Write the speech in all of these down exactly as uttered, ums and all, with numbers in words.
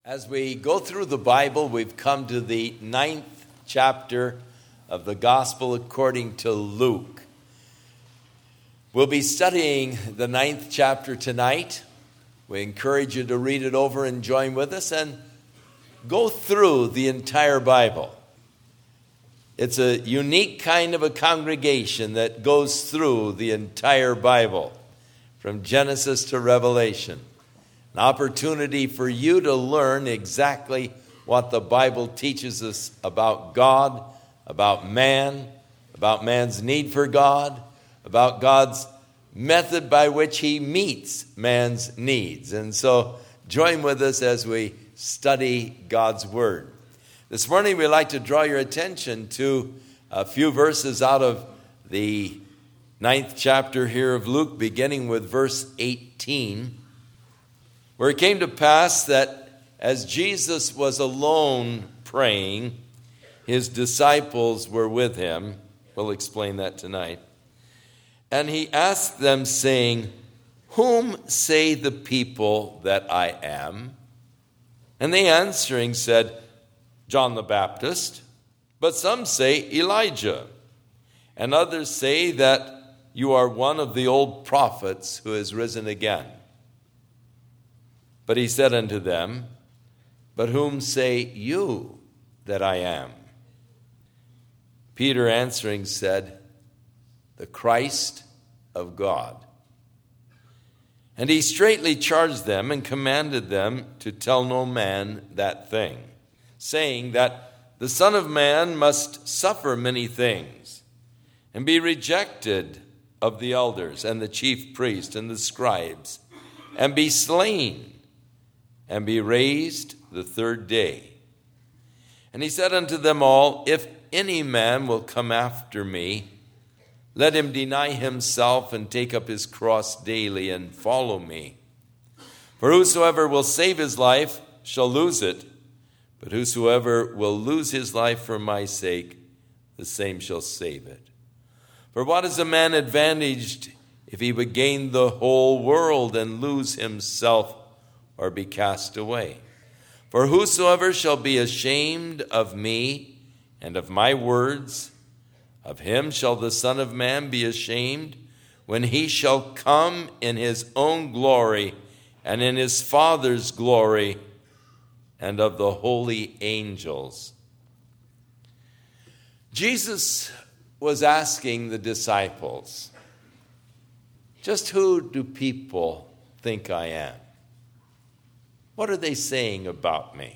As we go through the Bible, we've come to the ninth chapter of the Gospel according to Luke. We'll be studying the ninth chapter tonight. We encourage you to read it over and join with us and go through the entire Bible. It's a unique kind of a congregation that goes through the entire Bible, from Genesis to Revelation. An opportunity for you to learn exactly what the Bible teaches us about God, about man, about man's need for God, about God's method by which he meets man's needs. And so join with us as we study God's Word. This morning we'd like to draw your attention to a few verses out of the ninth chapter here of Luke, beginning with verse eighteen. Where it came to pass that as Jesus was alone praying, his disciples were with him. We'll explain that tonight. And he asked them, saying, "Whom say the people that I am?" And they answering said, "John the Baptist, but some say Elijah, and others say that you are one of the old prophets who has risen again." But he said unto them, "But whom say you that I am?" Peter answering said, "The Christ of God." And he straitly charged them and commanded them to tell no man that thing, saying that the Son of Man must suffer many things, and be rejected of the elders and the chief priests and the scribes, and be slain, and be raised the third day. And he said unto them all, "If any man will come after me, let him deny himself and take up his cross daily and follow me. For whosoever will save his life shall lose it, but whosoever will lose his life for my sake, the same shall save it. For what is a man advantaged if he would gain the whole world and lose himself, or be cast away? For whosoever shall be ashamed of me and of my words, of him shall the Son of Man be ashamed when he shall come in his own glory and in his Father's glory and of the holy angels." Jesus was asking the disciples, just who do people think I am? What are they saying about me?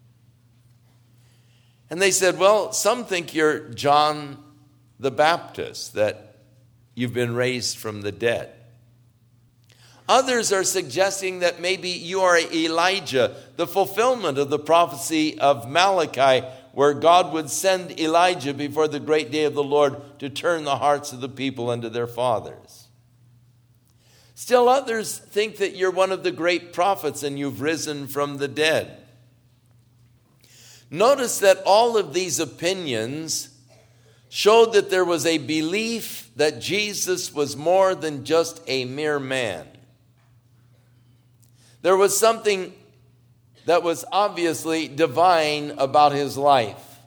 And they said, "Well, some think you're John the Baptist, that you've been raised from the dead. Others are suggesting that maybe you are Elijah, the fulfillment of the prophecy of Malachi, where God would send Elijah before the great day of the Lord to turn the hearts of the people unto their fathers. Still others think that you're one of the great prophets and you've risen from the dead." Notice that all of these opinions showed that there was a belief that Jesus was more than just a mere man. There was something that was obviously divine about his life.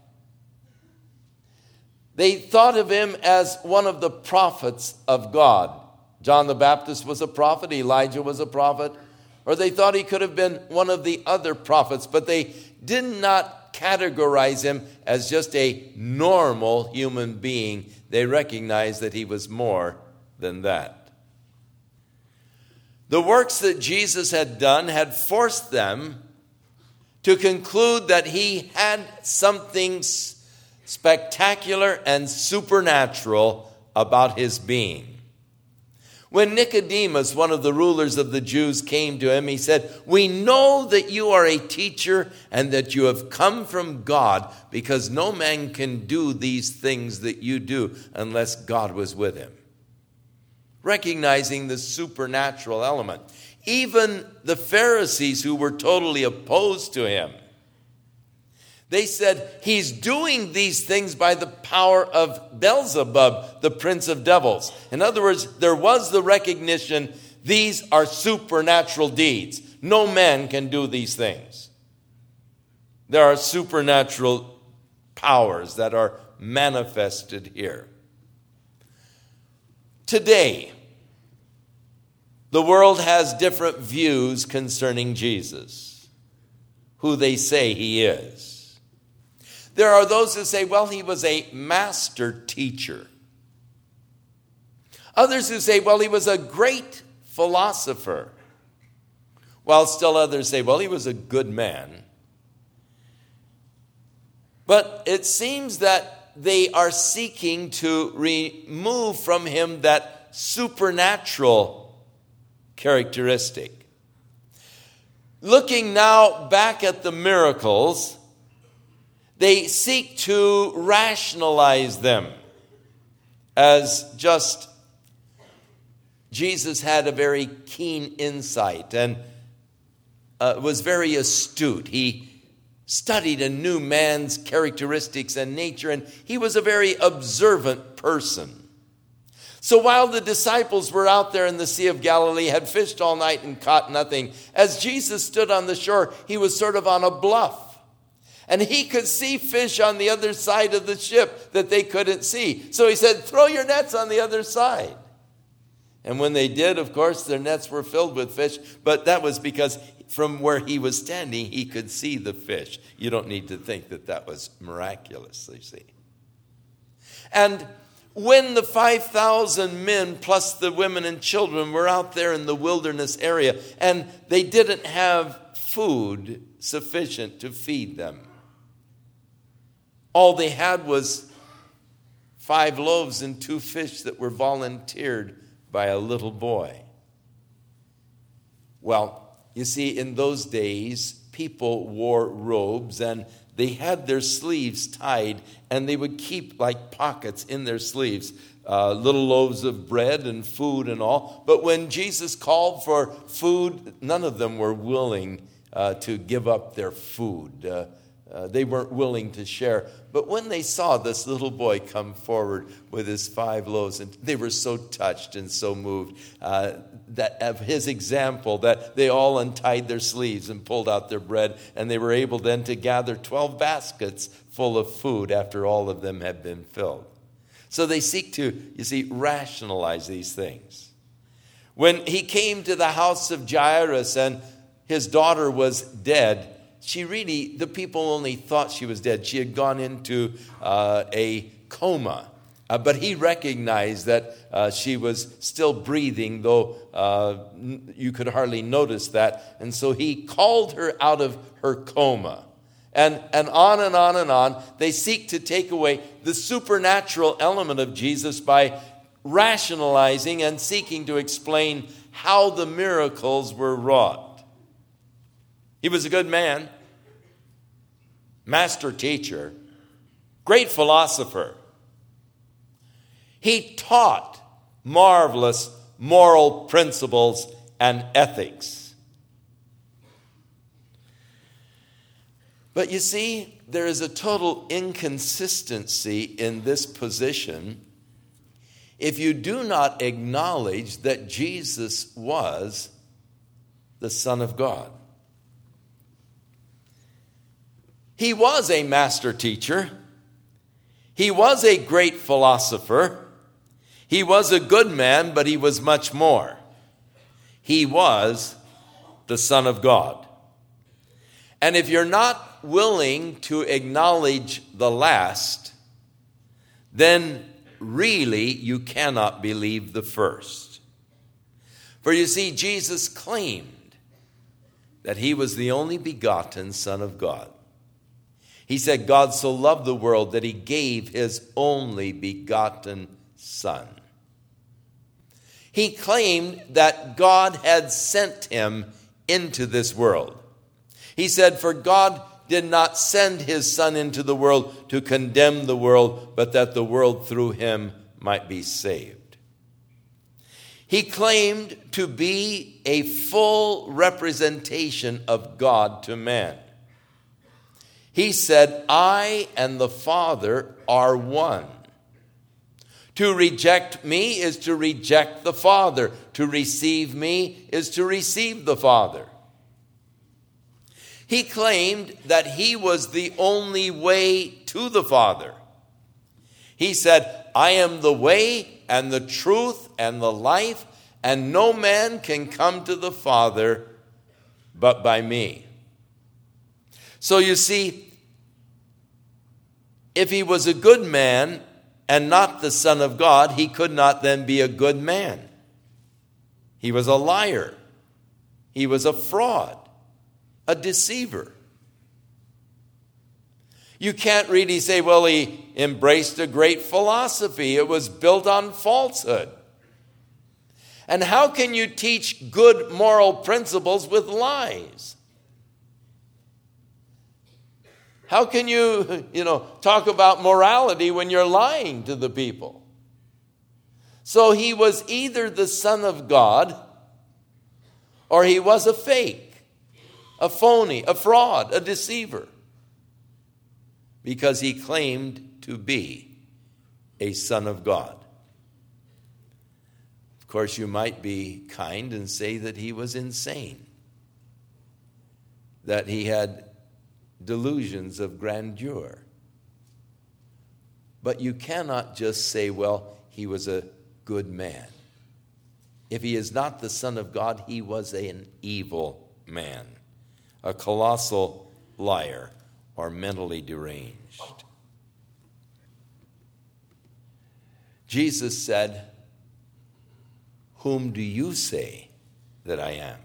They thought of him as one of the prophets of God. John the Baptist was a prophet, Elijah was a prophet, or they thought he could have been one of the other prophets, but they did not categorize him as just a normal human being. They recognized that he was more than that. The works that Jesus had done had forced them to conclude that he had something spectacular and supernatural about his being. When Nicodemus, one of the rulers of the Jews, came to him, he said, "We know that you are a teacher and that you have come from God, because no man can do these things that you do unless God was with him." Recognizing the supernatural element. Even the Pharisees, who were totally opposed to him, they said, "He's doing these things by the power of Beelzebub, the prince of devils." In other words, there was the recognition, these are supernatural deeds. No man can do these things. There are supernatural powers that are manifested here. Today, the world has different views concerning Jesus, who they say he is. There are those who say, well, he was a master teacher. Others who say, well, he was a great philosopher. While still others say, well, he was a good man. But it seems that they are seeking to remove from him that supernatural characteristic. Looking now back at the miracles, they seek to rationalize them as just Jesus had a very keen insight and uh, was very astute. He studied and knew man's characteristics and nature, and he was a very observant person. So while the disciples were out there in the Sea of Galilee, had fished all night and caught nothing, as Jesus stood on the shore, he was sort of on a bluff. And he could see fish on the other side of the ship that they couldn't see. So he said, throw your nets on the other side. And when they did, of course, their nets were filled with fish. But that was because from where he was standing, he could see the fish. You don't need to think that that was miraculous, you see. And when the five thousand men plus the women and children were out there in the wilderness area and they didn't have food sufficient to feed them, all they had was five loaves and two fish that were volunteered by a little boy. Well, you see, in those days, people wore robes and they had their sleeves tied, and they would keep like pockets in their sleeves, uh, little loaves of bread and food and all. But when Jesus called for food, none of them were willing uh, to give up their food. Uh, uh, they weren't willing to share. But when they saw this little boy come forward with his five loaves, and they were so touched and so moved uh, that of his example, that they all untied their sleeves and pulled out their bread, and they were able then to gather twelve baskets full of food after all of them had been filled. So they seek to, you see, rationalize these things. When he came to the house of Jairus and his daughter was dead, she really, the people only thought she was dead. She had gone into uh, a coma. Uh, but he recognized that uh, she was still breathing, though uh, you could hardly notice that. And so he called her out of her coma. And, and on and on and on, they seek to take away the supernatural element of Jesus by rationalizing and seeking to explain how the miracles were wrought. He was a good man, master teacher, great philosopher. He taught marvelous moral principles and ethics. But you see, there is a total inconsistency in this position if you do not acknowledge that Jesus was the Son of God. He was a master teacher. He was a great philosopher. He was a good man, but he was much more. He was the Son of God. And if you're not willing to acknowledge the last, then really you cannot believe the first. For you see, Jesus claimed that he was the only begotten Son of God. He said, God so loved the world that he gave his only begotten Son. He claimed that God had sent him into this world. He said, for God did not send his Son into the world to condemn the world, but that the world through him might be saved. He claimed to be a full representation of God to man. He said, I and the Father are one. To reject me is to reject the Father. To receive me is to receive the Father. He claimed that he was the only way to the Father. He said, I am the way and the truth and the life, and no man can come to the Father but by me. So you see, if he was a good man and not the Son of God, he could not then be a good man. He was a liar. He was a fraud, a deceiver. You can't really say, well, he embraced a great philosophy. It was built on falsehood. And how can you teach good moral principles with lies? How can you, you know, talk about morality when you're lying to the people? So he was either the Son of God or he was a fake, a phony, a fraud, a deceiver, because he claimed to be a Son of God. Of course, you might be kind and say that he was insane, that he had delusions of grandeur. But you cannot just say, well, he was a good man. If he is not the Son of God, he was an evil man, a colossal liar, or mentally deranged. Jesus said, whom do you say that I am?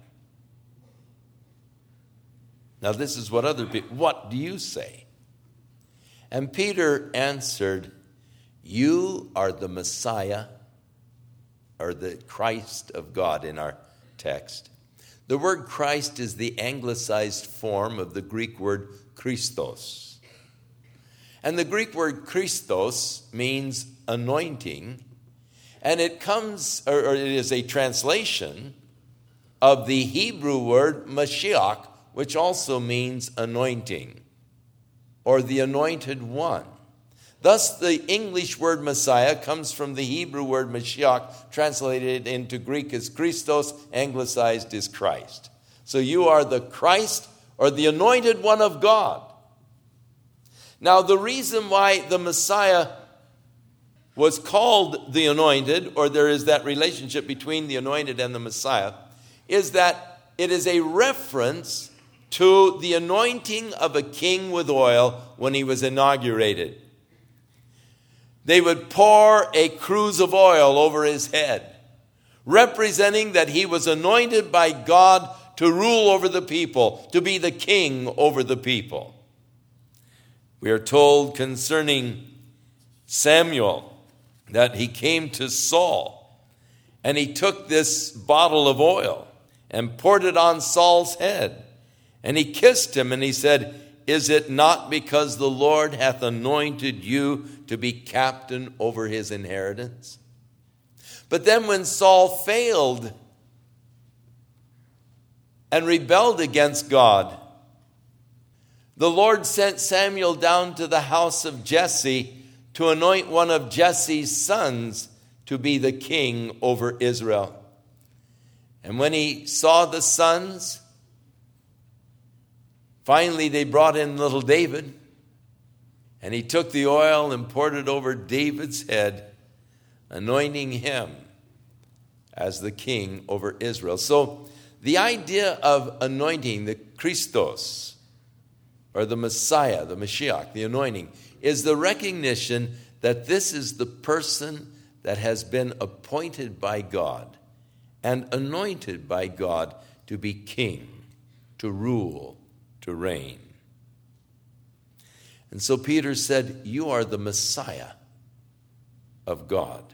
Now this is what other people, what do you say? And Peter answered, you are the Messiah, or the Christ of God in our text. The word Christ is the anglicized form of the Greek word Christos. And the Greek word Christos means anointing, and it comes, or, or it is a translation of the Hebrew word Mashiach, which also means anointing, or the anointed one. Thus, the English word Messiah comes from the Hebrew word Mashiach, translated into Greek as Christos, anglicized as Christ. So you are the Christ, or the anointed one of God. Now, the reason why the Messiah was called the anointed, or there is that relationship between the anointed and the Messiah, is that it is a reference to the anointing of a king with oil when he was inaugurated. They would pour a cruse of oil over his head, representing that he was anointed by God to rule over the people, to be the king over the people. We are told concerning Samuel that he came to Saul and he took this bottle of oil and poured it on Saul's head. And he kissed him and he said, is it not because the Lord hath anointed you to be captain over his inheritance? But then when Saul failed and rebelled against God, the Lord sent Samuel down to the house of Jesse to anoint one of Jesse's sons to be the king over Israel. And when he saw the sons, finally they brought in little David, and he took the oil and poured it over David's head, anointing him as the king over Israel. So the idea of anointing, the Christos, or the Messiah, the Mashiach, the anointing, is the recognition that this is the person that has been appointed by God and anointed by God to be king, to rule, to reign. And so Peter said, you are the Messiah of God.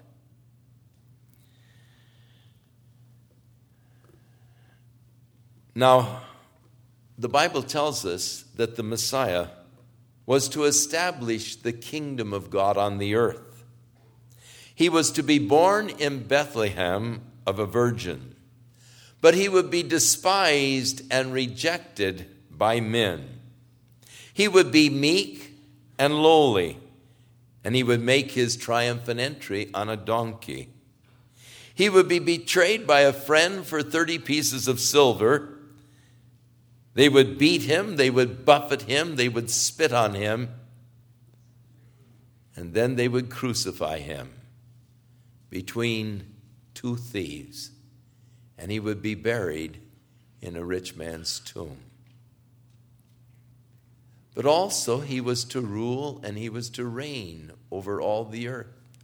Now, the Bible tells us that the Messiah was to establish the kingdom of God on the earth. He was to be born in Bethlehem of a virgin, but he would be despised and rejected by men. He would be meek and lowly, and he would make his triumphant entry on a donkey. He would be betrayed by a friend for thirty pieces of silver, They would beat him, they would buffet him, they would spit on him, and then they would crucify him between two thieves, and he would be buried in a rich man's tomb. But also he was to rule and he was to reign over all the earth.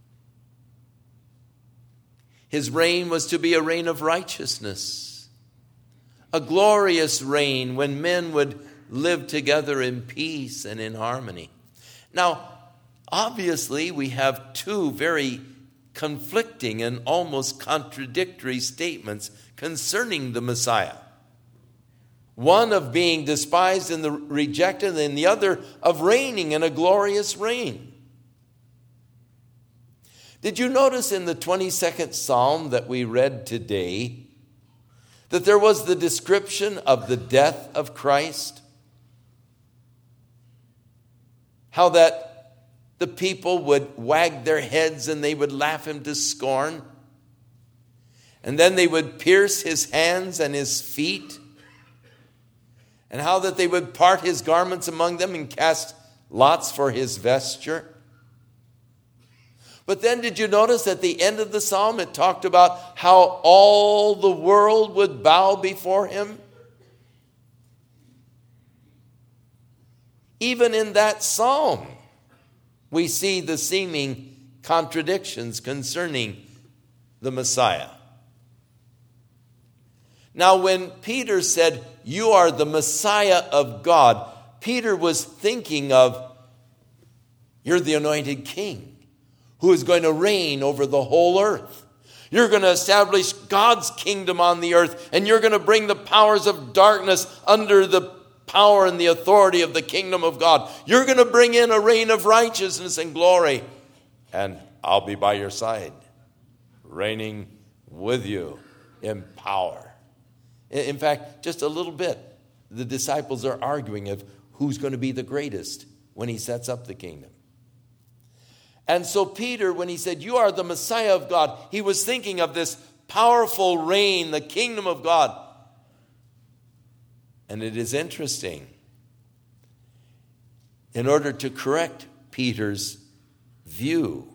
His reign was to be a reign of righteousness, a glorious reign when men would live together in peace and in harmony. Now, obviously, we have two very conflicting and almost contradictory statements concerning the Messiah. One of being despised and the rejected, and the other of reigning in a glorious reign. Did you notice in the twenty-second Psalm that we read today that there was the description of the death of Christ? How that the people would wag their heads and they would laugh him to scorn. And then they would pierce his hands and his feet. And how that they would part his garments among them and cast lots for his vesture. But then did you notice at the end of the psalm it talked about how all the world would bow before him? Even in that psalm, we see the seeming contradictions concerning the Messiah. Now, when Peter said, "You are the Messiah of God," Peter was thinking of, you're the anointed king who is going to reign over the whole earth. You're going to establish God's kingdom on the earth, and you're going to bring the powers of darkness under the power and the authority of the kingdom of God. You're going to bring in a reign of righteousness and glory, and I'll be by your side, reigning with you in power. In fact, just a little bit, the disciples are arguing of who's going to be the greatest when he sets up the kingdom. And so Peter, when he said, "You are the Messiah of God," he was thinking of this powerful reign, the kingdom of God. And it is interesting. In order to correct Peter's view,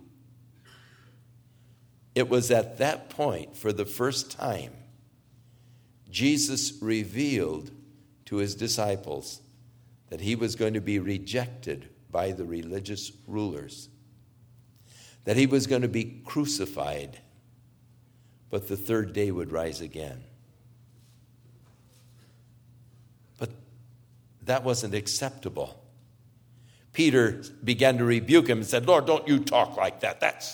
it was at that point, for the first time, Jesus revealed to his disciples that he was going to be rejected by the religious rulers, that he was going to be crucified, but the third day would rise again. But that wasn't acceptable. Peter began to rebuke him and said, "Lord, don't you talk like that. That's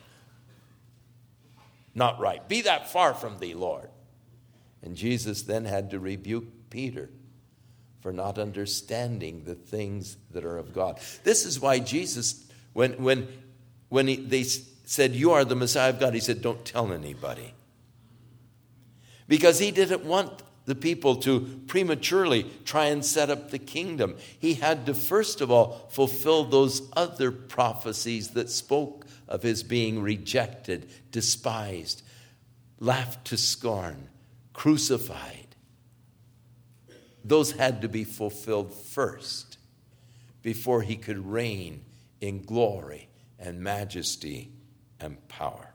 not right. Be that far from thee, Lord." And Jesus then had to rebuke Peter for not understanding the things that are of God. This is why Jesus, when, when, when he, they said, "You are the Messiah of God," he said, "Don't tell anybody." Because he didn't want the people to prematurely try and set up the kingdom. He had to first of all fulfill those other prophecies that spoke of his being rejected, despised, laughed to scorn, crucified. Those had to be fulfilled first before he could reign in glory and majesty and power.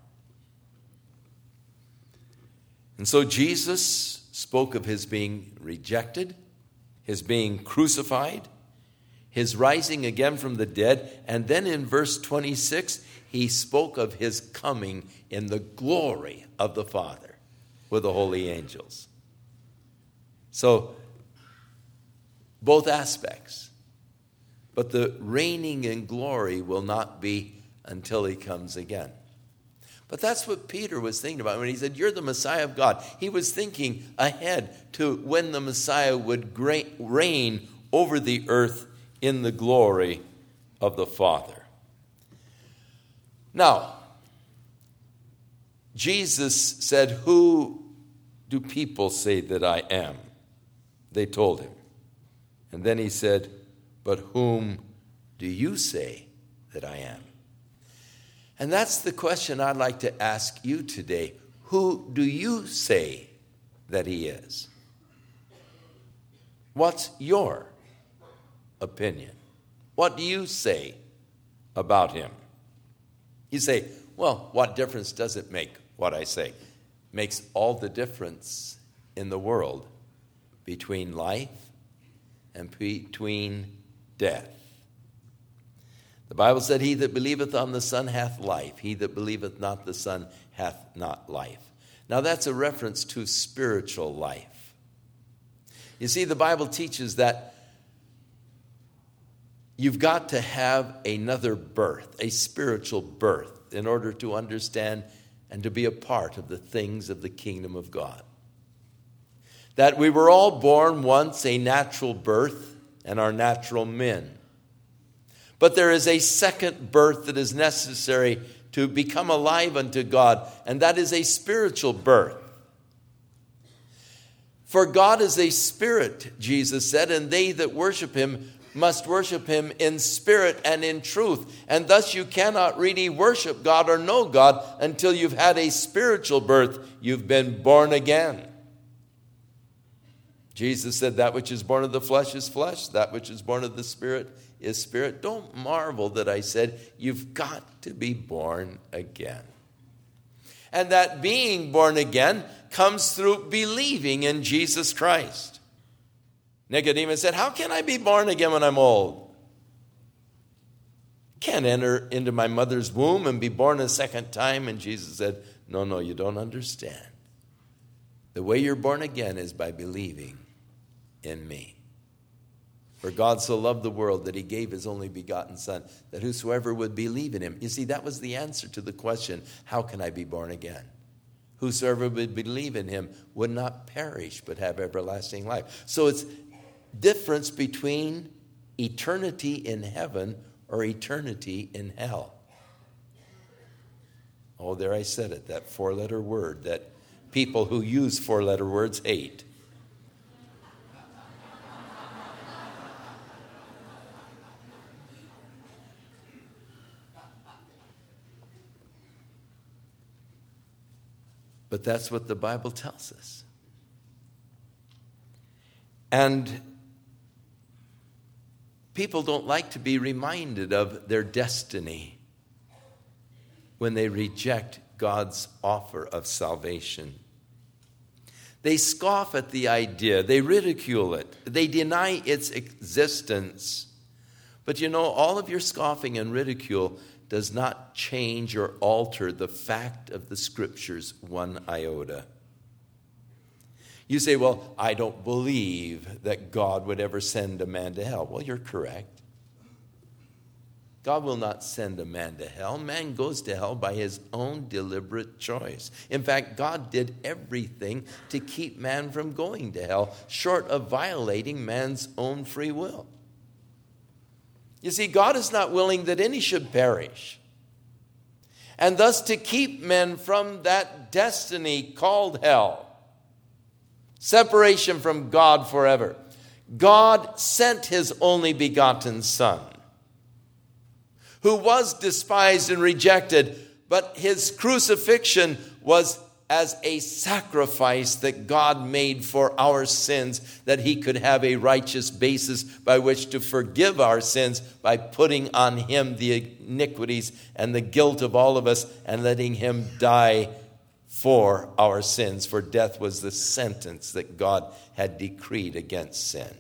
And so Jesus spoke of his being rejected, his being crucified, his rising again from the dead, and then in verse twenty-six, he spoke of his coming in the glory of the Father with the holy angels. So, both aspects. But the reigning in glory will not be until he comes again. But that's what Peter was thinking about when he said, "You're the Messiah of God." He was thinking ahead to when the Messiah would reign over the earth in the glory of the Father. Now, Jesus said, "Who do people say that I am?" They told him. And then he said, "But whom do you say that I am?" And that's the question I'd like to ask you today. Who do you say that he is? What's your opinion? What do you say about him? You say, well, what difference does it make what I say? It makes all the difference in the world between life and between death. The Bible said, he that believeth on the Son hath life. He that believeth not the Son hath not life. Now that's a reference to spiritual life. You see, the Bible teaches that you've got to have another birth, a spiritual birth, in order to understand and to be a part of the things of the kingdom of God. That we were all born once a natural birth and are natural men. But there is a second birth that is necessary to become alive unto God, and that is a spiritual birth. For God is a spirit, Jesus said, and they that worship him must worship him in spirit and in truth. And thus you cannot really worship God or know God until you've had a spiritual birth. You've been born again. Jesus said, that which is born of the flesh is flesh, that which is born of the spirit is spirit. Don't marvel that I said you've got to be born again. And that being born again comes through believing in Jesus Christ. Nicodemus said, how can I be born again when I'm old? Can't enter into my mother's womb and be born a second time. And Jesus said, no, no, you don't understand. The way you're born again is by believing in me. For God so loved the world that he gave his only begotten Son, that whosoever would believe in him. You see, that was the answer to the question, how can I be born again? Whosoever would believe in him would not perish, but have everlasting life. So it's difference between eternity in heaven or eternity in hell. Oh, there I said it, that four-letter word that people who use four-letter words hate. But that's what the Bible tells us. And people don't like to be reminded of their destiny when they reject God's offer of salvation. They scoff at the idea. They ridicule it. They deny its existence. But you know, all of your scoffing and ridicule does not change or alter the fact of the Scriptures one iota. You say, well, I don't believe that God would ever send a man to hell. Well, you're correct. God will not send a man to hell. Man goes to hell by his own deliberate choice. In fact, God did everything to keep man from going to hell, short of violating man's own free will. You see, God is not willing that any should perish. And thus to keep men from that destiny called hell, separation from God forever, God sent his only begotten Son, who was despised and rejected, but his crucifixion was as a sacrifice that God made for our sins, that he could have a righteous basis by which to forgive our sins by putting on him the iniquities and the guilt of all of us and letting him die for our sins. For death was the sentence that God had decreed against sin.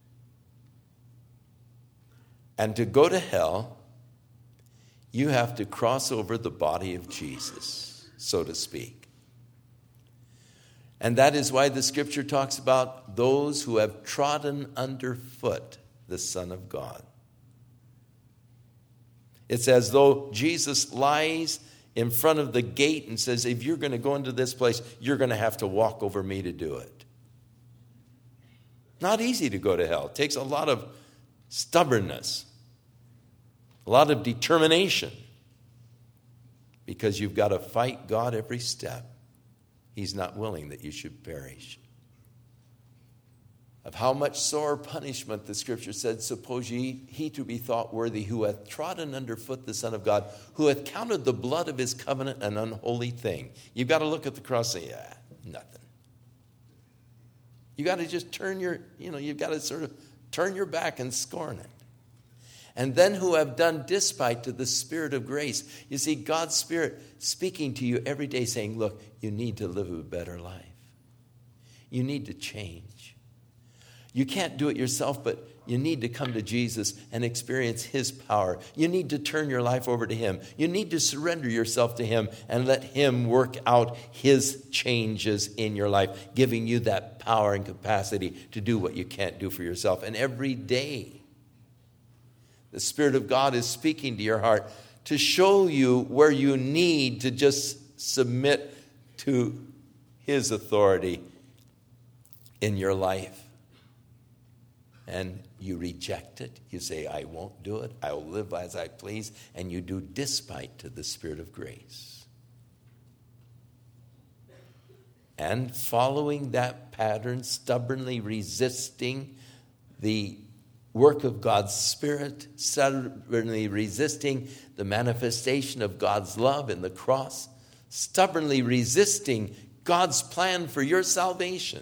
And to go to hell, you have to cross over the body of Jesus, so to speak. And that is why the Scripture talks about those who have trodden underfoot the Son of God. It's as though Jesus lies in front of the gate and says, if you're going to go into this place, you're going to have to walk over me to do it. Not easy to go to hell. It takes a lot of stubbornness, a lot of determination, because you've got to fight God every step. He's not willing that you should perish. Of how much sore punishment, the Scripture said, suppose ye he to be thought worthy, who hath trodden underfoot the Son of God, who hath counted the blood of his covenant an unholy thing. You've got to look at the cross and say, yeah, nothing. You got to just turn your, you know, you've got to sort of turn your back and scorn it. And then who have done despite to the Spirit of grace. You see, God's Spirit speaking to you every day saying, look, you need to live a better life. You need to change. You can't do it yourself, but you need to come to Jesus and experience his power. You need to turn your life over to him. You need to surrender yourself to him and let him work out his changes in your life, giving you that power and capacity to do what you can't do for yourself. And every day, the Spirit of God is speaking to your heart to show you where you need to just submit to his authority in your life. And you reject it. You say, I won't do it. I will live as I please. And you do despite to the Spirit of grace. And following that pattern, stubbornly resisting the work of God's Spirit, stubbornly resisting the manifestation of God's love in the cross, stubbornly resisting God's plan for your salvation,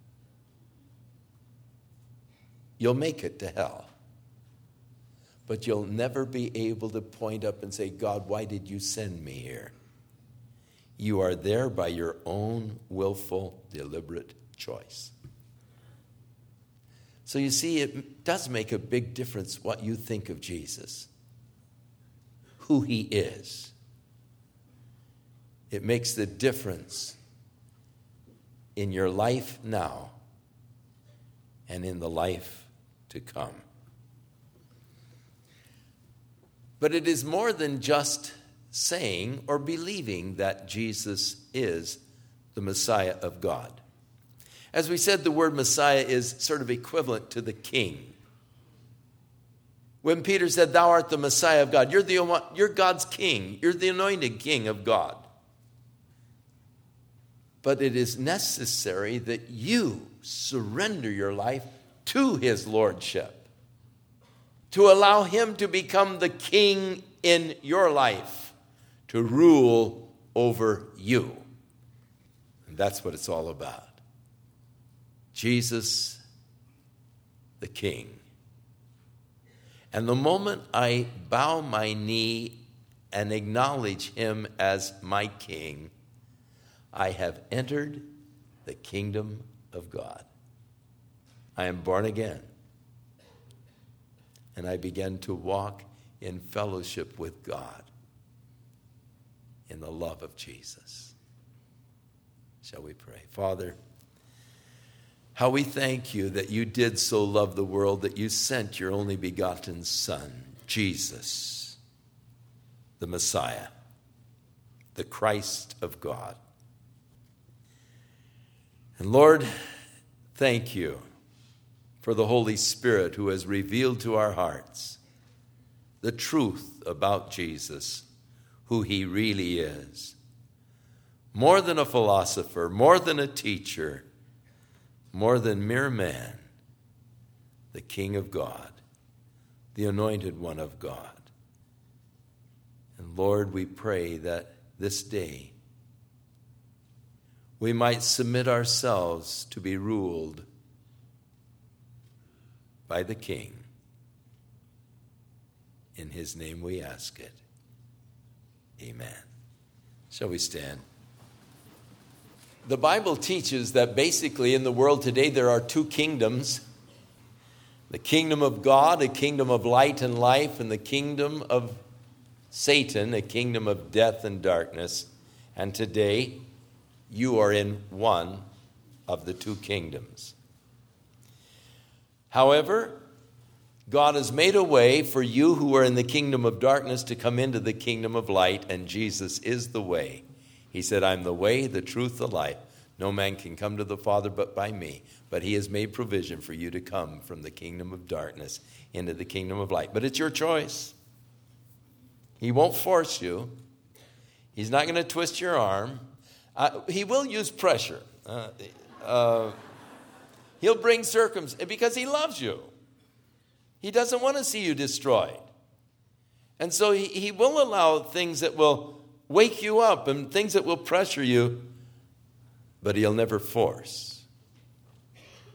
you'll make it to hell. But you'll never be able to point up and say, God, why did you send me here? You are there by your own willful, deliberate choice. So you see, it does make a big difference what you think of Jesus, who he is. It makes the difference in your life now and in the life to come. But it is more than just saying or believing that Jesus is the Messiah of God. As we said, the word Messiah is sort of equivalent to the king. When Peter said, thou art the Messiah of God, you're, the, you're God's king. You're the anointed king of God. But it is necessary that you surrender your life to his lordship, to allow him to become the king in your life, to rule over you. And that's what it's all about. Jesus, the King. And the moment I bow my knee and acknowledge him as my King, I have entered the kingdom of God. I am born again. And I begin to walk in fellowship with God in the love of Jesus. Shall we pray? Father, how we thank you that you did so love the world that you sent your only begotten Son, Jesus, the Messiah, the Christ of God. And Lord, thank you for the Holy Spirit who has revealed to our hearts the truth about Jesus, who he really is. More than a philosopher, more than a teacher, more than mere man, the King of God, the anointed one of God. And Lord, we pray that this day we might submit ourselves to be ruled by the King. In his name we ask it. Amen. Shall we stand? The Bible teaches that basically in the world today there are two kingdoms. The kingdom of God, a kingdom of light and life, and the kingdom of Satan, a kingdom of death and darkness. And today you are in one of the two kingdoms. However, God has made a way for you who are in the kingdom of darkness to come into the kingdom of light, and Jesus is the way. He said, I'm the way, the truth, the life. No man can come to the Father but by me. But he has made provision for you to come from the kingdom of darkness into the kingdom of light. But it's your choice. He won't force you. He's not going to twist your arm. Uh, he will use pressure. Uh, uh, he'll bring circumstances because he loves you. He doesn't want to see you destroyed. And so he, he will allow things that will wake you up and things that will pressure you, but he'll never force.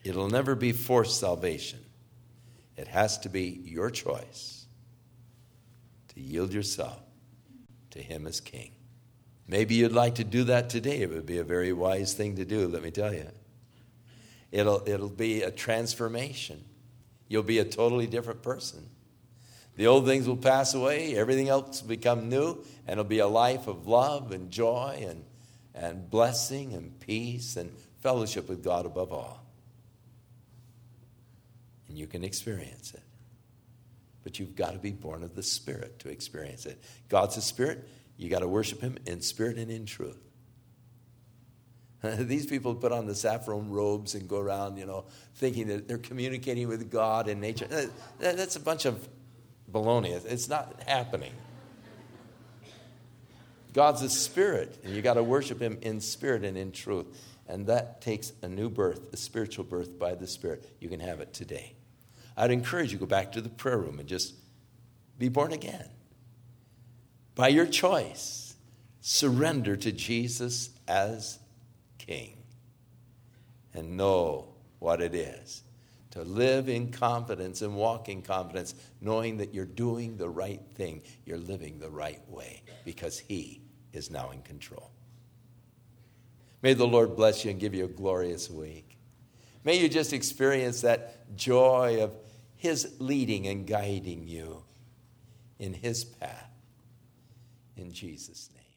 It'll never be forced salvation. It has to be your choice to yield yourself to him as king. Maybe you'd like to do that today. It would be a very wise thing to do, let me tell you. It'll, it'll be a transformation. You'll be a totally different person. The old things will pass away. Everything else will become new. And it'll be a life of love and joy and, and blessing and peace and fellowship with God above all. And you can experience it. But you've got to be born of the Spirit to experience it. God's a Spirit. You got to worship him in spirit and in truth. These people put on the saffron robes and go around, you know, thinking that they're communicating with God and nature. That's a bunch of baloney. It's not happening. God's a spirit, and you got to worship him in spirit and in truth. And that takes a new birth, a spiritual birth by the Spirit. You can have it today. I'd encourage you to go back to the prayer room and just be born again. By your choice, surrender to Jesus as King. And know what it is to live in confidence and walk in confidence, knowing that you're doing the right thing. You're living the right way because he is now in control. May the Lord bless you and give you a glorious week. May you just experience that joy of his leading and guiding you in his path. In Jesus' name.